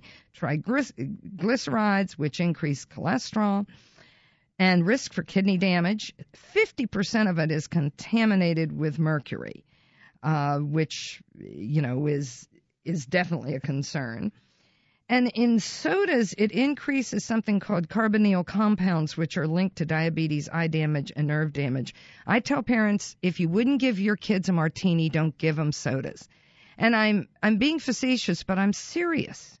triglycerides, which increase cholesterol, and risk for kidney damage. fifty percent of it is contaminated with mercury, uh, which, you know, is is definitely a concern. And in sodas, it increases something called carbonyl compounds, which are linked to diabetes, eye damage, and nerve damage. I tell parents, if you wouldn't give your kids a martini, don't give them sodas. And I'm I'm being facetious, but I'm serious.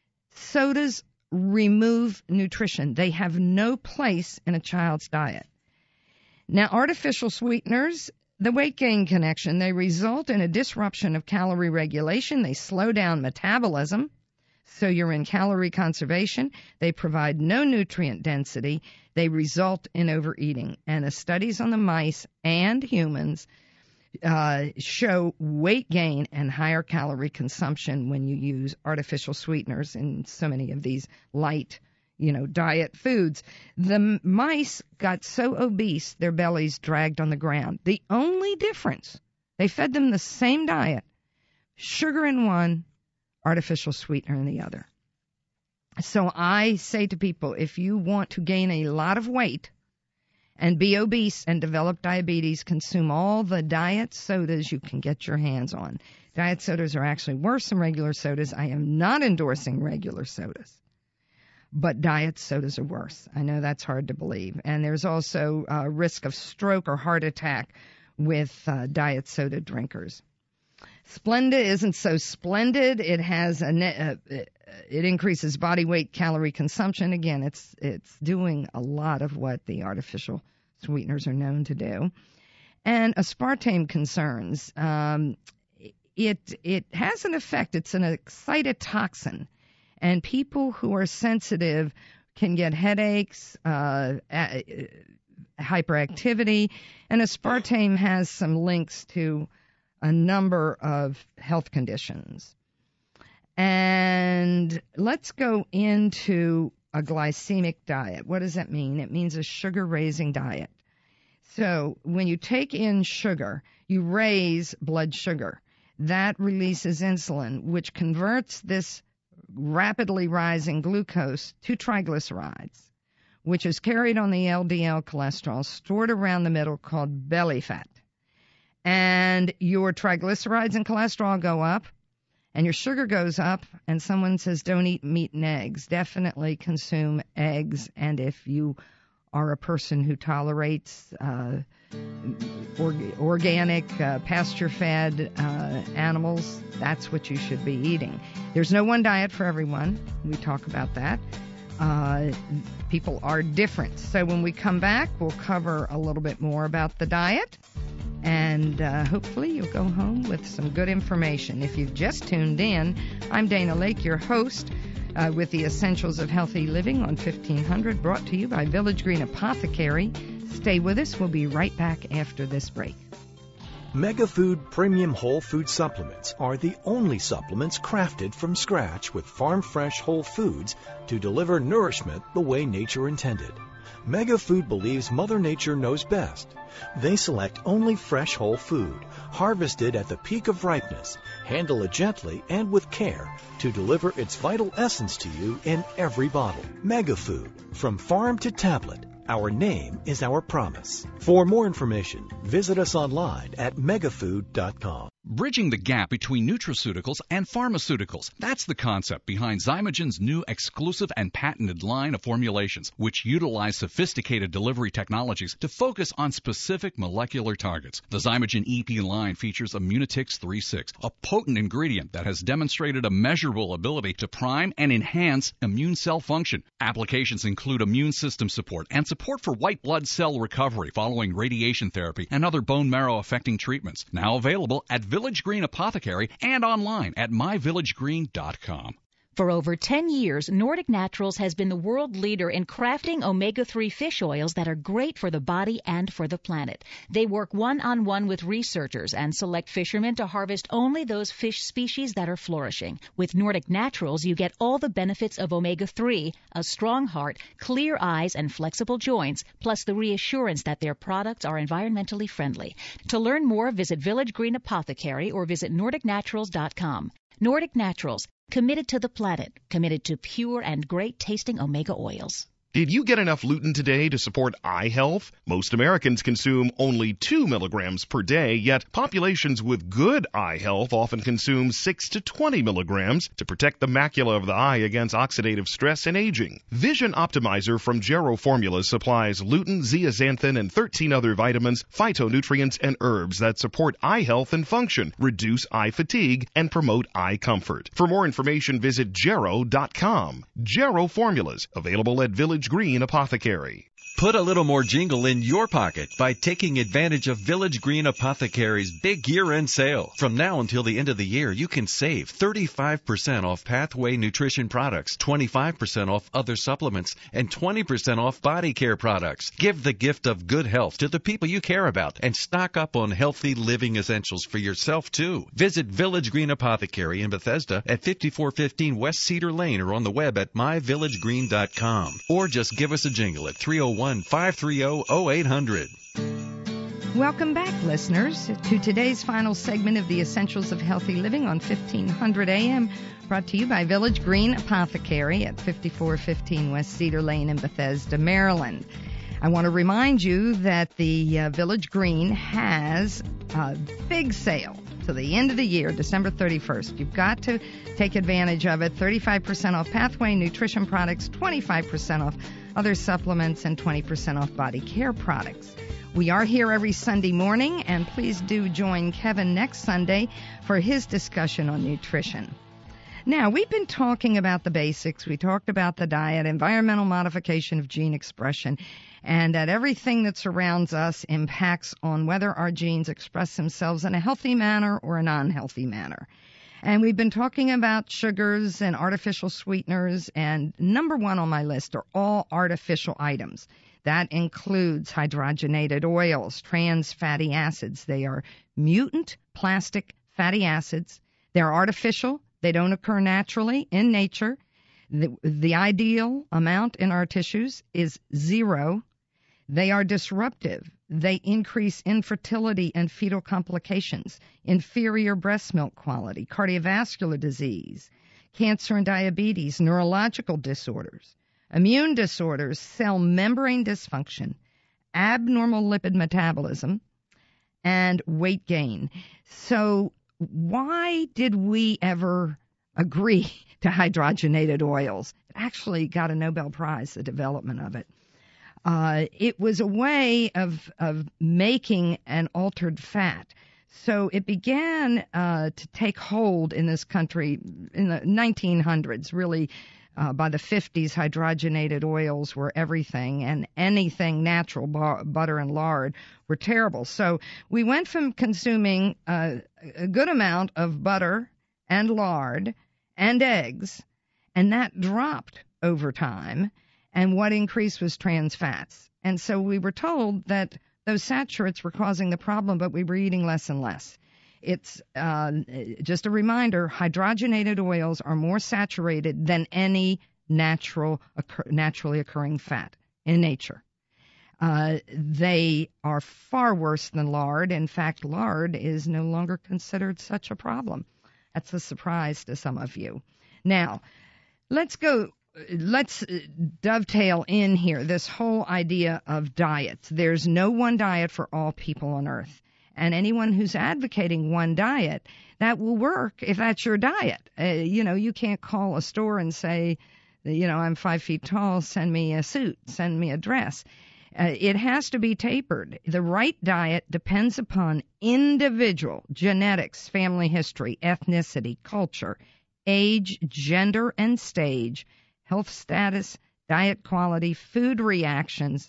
Sodas remove nutrition. They have no place in a child's diet. Now, artificial sweeteners, the weight gain connection, they result in a disruption of calorie regulation. They slow down metabolism. So you're in calorie conservation. They provide no nutrient density. They result in overeating. And the studies on the mice and humans uh, show weight gain and higher calorie consumption when you use artificial sweeteners in so many of these light, you know, diet foods. The m- mice got so obese, their bellies dragged on the ground. The only difference, they fed them the same diet, sugar in one, artificial sweetener in the other. So I say to people, if you want to gain a lot of weight and be obese and develop diabetes, consume all the diet sodas you can get your hands on. Diet sodas are actually worse than regular sodas. I am not endorsing regular sodas, but diet sodas are worse. I know that's hard to believe. And there's also a risk of stroke or heart attack with uh, diet soda drinkers. Splenda isn't so splendid. It has a ne- uh, it increases body weight, calorie consumption. Again, it's it's doing a lot of what the artificial sweeteners are known to do. And aspartame concerns. Um, it it has an effect. It's an excitotoxin, and people who are sensitive can get headaches, uh, hyperactivity, and aspartame has some links to a number of health conditions. And let's go into a glycemic diet. What does that mean? It means a sugar-raising diet. So when you take in sugar, you raise blood sugar. That releases insulin, which converts this rapidly rising glucose to triglycerides, which is carried on the L D L cholesterol stored around the middle called belly fat. And your triglycerides and cholesterol go up, and your sugar goes up, and someone says don't eat meat and eggs. Definitely consume eggs, and if you are a person who tolerates uh, org- organic, uh, pasture-fed uh, animals, that's what you should be eating. There's no one diet for everyone. We talk about that. Uh, people are different. So when we come back, we'll cover a little bit more about the diet. And uh, hopefully you'll go home with some good information. If you've just tuned in, I'm Dana Lake, your host, uh, with the Essentials of Healthy Living on fifteen hundred, brought to you by Village Green Apothecary. Stay with us. We'll be right back after this break. Megafood Premium Whole Food Supplements are the only supplements crafted from scratch with farm-fresh whole foods to deliver nourishment the way nature intended. Megafood believes Mother Nature knows best. They select only fresh whole food, harvested at the peak of ripeness, handle it gently and with care to deliver its vital essence to you in every bottle. Megafood, from farm to tablet. Our name is our promise. For more information, visit us online at megafood dot com. Bridging the gap between nutraceuticals and pharmaceuticals. That's the concept behind Zymogen's new exclusive and patented line of formulations, which utilize sophisticated delivery technologies to focus on specific molecular targets. The Zymogen E P line features Immunotix three six, a potent ingredient that has demonstrated a measurable ability to prime and enhance immune cell function. Applications include immune system support and support for white blood cell recovery following radiation therapy and other bone marrow affecting treatments. Now available at Village Green Apothecary and online at my village green dot com. For over ten years, Nordic Naturals has been the world leader in crafting omega three fish oils that are great for the body and for the planet. They work one-on-one with researchers and select fishermen to harvest only those fish species that are flourishing. With Nordic Naturals, you get all the benefits of omega three, a strong heart, clear eyes, and flexible joints, plus the reassurance that their products are environmentally friendly. To learn more, visit Village Green Apothecary or visit nordic naturals dot com. Nordic Naturals, committed to the planet, committed to pure and great-tasting omega oils. Did you get enough lutein today to support eye health? Most Americans consume only two milligrams per day, yet populations with good eye health often consume six to twenty milligrams to protect the macula of the eye against oxidative stress and aging. Vision Optimizer from Gero Formulas supplies lutein, zeaxanthin, and thirteen other vitamins, phytonutrients, and herbs that support eye health and function, reduce eye fatigue, and promote eye comfort. For more information, visit gero dot com. Gero Formulas, available at Village Green Apothecary. Put a little more jingle in your pocket by taking advantage of Village Green Apothecary's big year-end sale. From now until the end of the year, you can save thirty-five percent off Pathway Nutrition products, twenty-five percent off other supplements, and twenty percent off body care products. Give the gift of good health to the people you care about and stock up on healthy living essentials for yourself, too. Visit Village Green Apothecary in Bethesda at fifty-four fifteen West Cedar Lane or on the web at my village green dot com. Or just give us a jingle at three oh one, five three zero, zero eight hundred. Welcome back, listeners, to today's final segment of the Essentials of Healthy Living on fifteen hundred A M, brought to you by Village Green Apothecary at fifty-four fifteen West Cedar Lane in Bethesda, Maryland. I want to remind you that the uh, Village Green has a big sale to the end of the year, December thirty-first. You've got to take advantage of it. thirty-five percent off Pathway Nutrition products, twenty-five percent off other supplements, and twenty percent off body care products. We are here every Sunday morning, and please do join Kevin next Sunday for his discussion on nutrition. Now, we've been talking about the basics. We talked about the diet, environmental modification of gene expression, and that everything that surrounds us impacts on whether our genes express themselves in a healthy manner or an unhealthy manner. And we've been talking about sugars and artificial sweeteners, and number one on my list are all artificial items. That includes hydrogenated oils, trans fatty acids. They are mutant plastic fatty acids. They're artificial. They don't occur naturally in nature. The, the ideal amount in our tissues is zero. They are disruptive. They increase infertility and fetal complications, inferior breast milk quality, cardiovascular disease, cancer and diabetes, neurological disorders, immune disorders, cell membrane dysfunction, abnormal lipid metabolism, and weight gain. So why did we ever agree to hydrogenated oils? It actually got a Nobel Prize, the development of it. Uh, it was a way of, of making an altered fat. So it began uh, to take hold in this country in the nineteen hundreds, really. Uh, by the fifties, hydrogenated oils were everything, and anything natural, bar, butter and lard, were terrible. So we went from consuming uh, a good amount of butter and lard and eggs, and that dropped over time, and what increased was trans fats. And so we were told that those saturates were causing the problem, but we were eating less and less. It's uh, just a reminder, hydrogenated oils are more saturated than any natural, occur, naturally occurring fat in nature. Uh, they are far worse than lard. In fact, lard is no longer considered such a problem. That's a surprise to some of you. Now, let's go, let's dovetail in here this whole idea of diets. There's no one diet for all people on earth. And anyone who's advocating one diet, that will work if that's your diet. Uh, you know, you can't call a store and say, you know, I'm five feet tall, send me a suit, send me a dress. Uh, it has to be tapered. The right diet depends upon individual genetics, family history, ethnicity, culture, age, gender and stage, health status, diet quality, food reactions,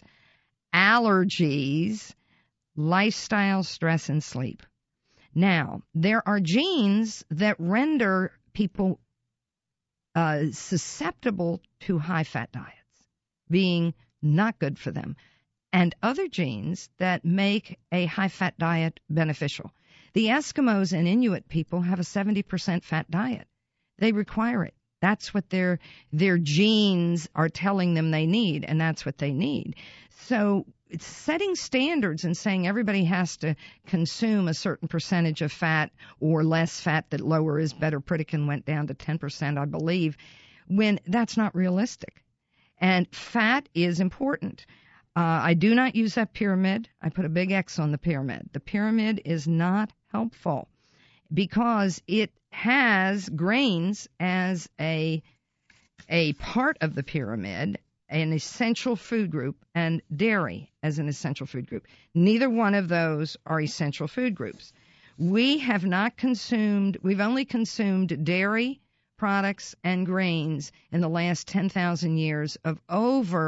allergies, lifestyle, stress, and sleep. Now, there are genes that render people uh, susceptible to high-fat diets, being not good for them, and other genes that make a high-fat diet beneficial. The Eskimos and Inuit people have a seventy percent fat diet. They require it. That's what their their genes are telling them they need, and that's what they need. So it's setting standards and saying everybody has to consume a certain percentage of fat or less fat, that lower is better. Pritikin went down to ten percent, I believe, when that's not realistic. And fat is important. Uh, I do not use that pyramid. I put a big X on the pyramid. The pyramid is not helpful because it has grains as a a part of the pyramid, an essential food group, and dairy as an essential food group. Neither one of those are essential food groups. We have not consumed, we've only consumed dairy products and grains in the last ten thousand years of over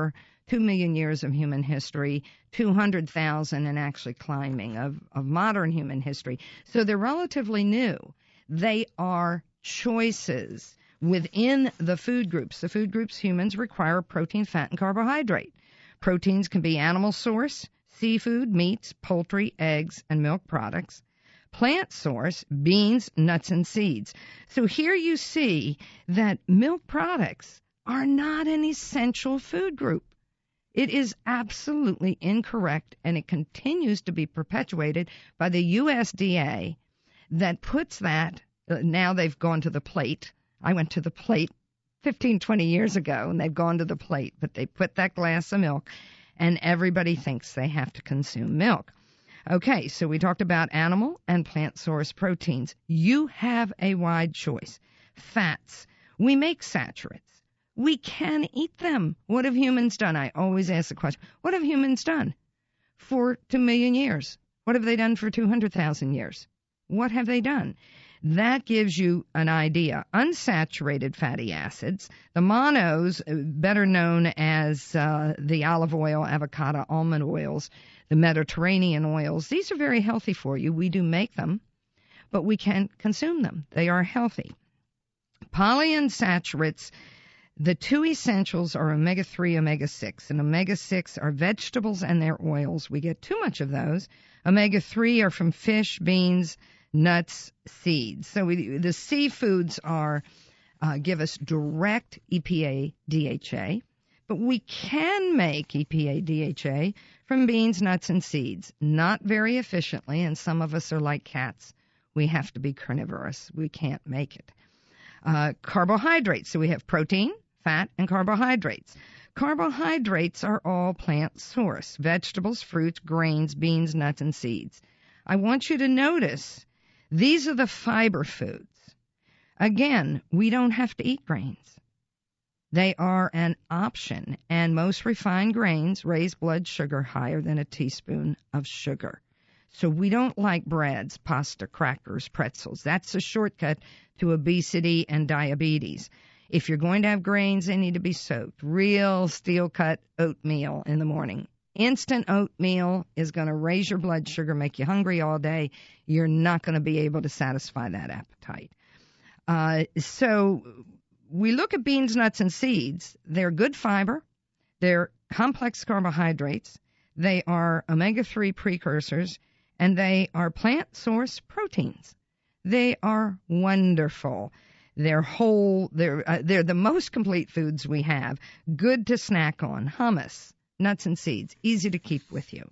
two million years of human history, two hundred thousand and actually climbing of, of modern human history. So they're relatively new. They are choices within the food groups. The food groups humans require protein, fat, and carbohydrate. Proteins can be animal source, seafood, meats, poultry, eggs, and milk products. Plant source, beans, nuts, and seeds. So here you see that milk products are not an essential food group. It is absolutely incorrect, and it continues to be perpetuated by the U S D A that puts that, uh, now they've gone to the plate. I went to the plate fifteen, twenty years ago, and they've gone to the plate, but they put that glass of milk, and everybody thinks they have to consume milk. Okay, so we talked about animal and plant source proteins. You have a wide choice. Fats. We make saturates. We can eat them. What have humans done? I always ask the question, what have humans done for two million years? What have they done for two hundred thousand years? What have they done? That gives you an idea. Unsaturated fatty acids, the monos, better known as uh, the olive oil, avocado, almond oils, the Mediterranean oils, these are very healthy for you. We do make them, but we can't consume them. They are healthy. Polyunsaturates, the two essentials are omega three, omega six, and omega six are vegetables and their oils. We get too much of those. omega three are from fish, beans, nuts, seeds. So we, the seafoods are uh, give us direct E P A D H A, but we can make E P A D H A from beans, nuts, and seeds. Not very efficiently, and some of us are like cats. We have to be carnivorous. We can't make it. Uh, carbohydrates. So we have protein, fat, and carbohydrates. Carbohydrates are all plant source. Vegetables, fruits, grains, beans, nuts, and seeds. I want you to notice these are the fiber foods. Again, we don't have to eat grains. They are an option, and most refined grains raise blood sugar higher than a teaspoon of sugar. So we don't like breads, pasta, crackers, pretzels. That's a shortcut to obesity and diabetes. If you're going to have grains, they need to be soaked. Real steel-cut oatmeal in the morning. Instant oatmeal is going to raise your blood sugar, make you hungry all day. You're not going to be able to satisfy that appetite. Uh, so we look at beans, nuts, and seeds. They're good fiber. They're complex carbohydrates. They are omega three precursors, and they are plant source proteins. They are wonderful. They're whole. They're uh, they're the most complete foods we have. Good to snack on. Hummus, nuts and seeds, easy to keep with you.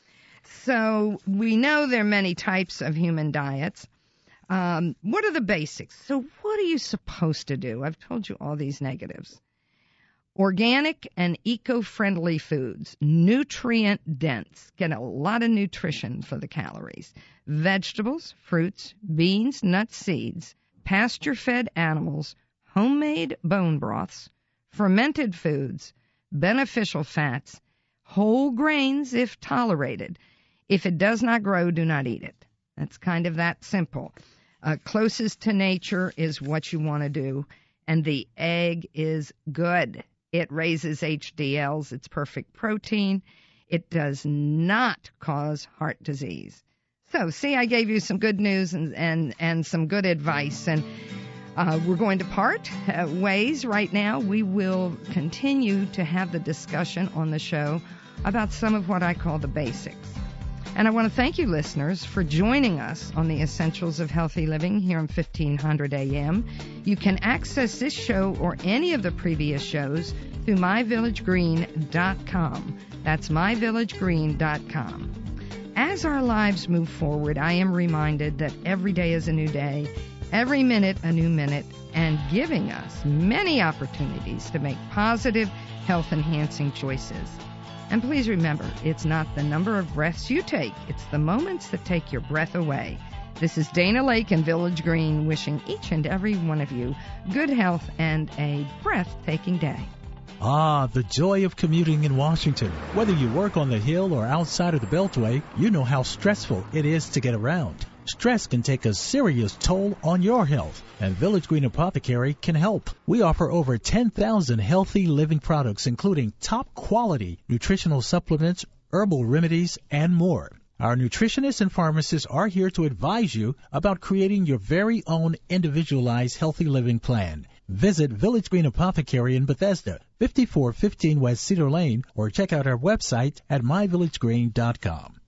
So we know there are many types of human diets. Um, what are the basics? So what are you supposed to do? I've told you all these negatives. Organic and eco-friendly foods, nutrient-dense, get a lot of nutrition for the calories. Vegetables, fruits, beans, nuts, seeds, pasture-fed animals, homemade bone broths, fermented foods, beneficial fats, whole grains if tolerated. If it does not grow, do not eat it. That's kind of that simple. Uh, closest to nature is what you want to do, and the egg is good. It raises H D Ls. It's perfect protein. It does not cause heart disease. So, see, I gave you some good news and, and, and some good advice, and uh, we're going to part uh, ways right now. We will continue to have the discussion on the show about some of what I call the basics. And I want to thank you, listeners, for joining us on the Essentials of Healthy Living here on fifteen hundred A M. You can access this show or any of the previous shows through my village green dot com. That's my village green dot com. As our lives move forward, I am reminded that every day is a new day, every minute a new minute, and giving us many opportunities to make positive, health-enhancing choices. And please remember, it's not the number of breaths you take, it's the moments that take your breath away. This is Dana Lake in Village Green wishing each and every one of you good health and a breathtaking day. Ah, the joy of commuting in Washington. Whether you work on the Hill or outside of the Beltway, you know how stressful it is to get around. Stress can take a serious toll on your health, and Village Green Apothecary can help. We offer over ten thousand healthy living products, including top-quality nutritional supplements, herbal remedies, and more. Our nutritionists and pharmacists are here to advise you about creating your very own individualized healthy living plan. Visit Village Green Apothecary in Bethesda, fifty-four fifteen West Cedar Lane, or check out our website at my village green dot com.